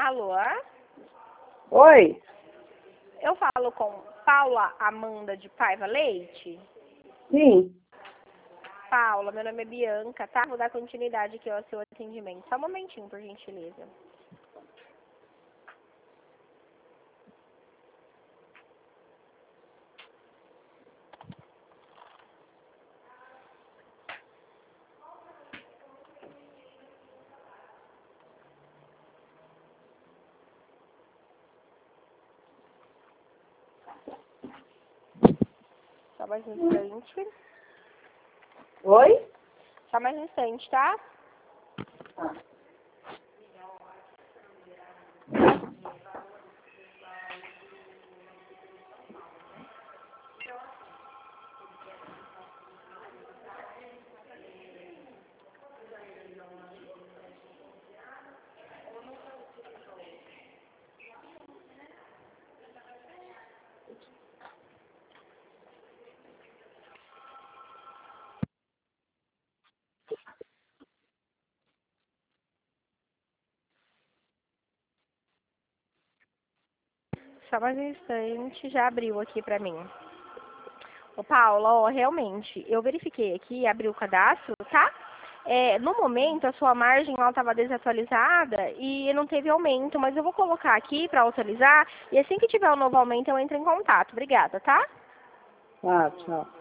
Alô? Oi? Eu falo com Paula Amanda de Paiva Leite? Sim. Paula, meu nome é Bianca, tá? Vou dar continuidade aqui ao seu atendimento. Só um momentinho, por gentileza. Só mais um instante. Oi? Só mais um instante, tá? Só mais um instante, já abriu aqui pra mim. Ô, Paula, ó, realmente, eu verifiquei aqui, abri o cadastro, tá? No momento, a sua margem estava desatualizada e não teve aumento, mas eu vou colocar aqui para autorizar e assim que tiver um novo aumento eu entro em contato. Obrigada, tá? Tá, tchau.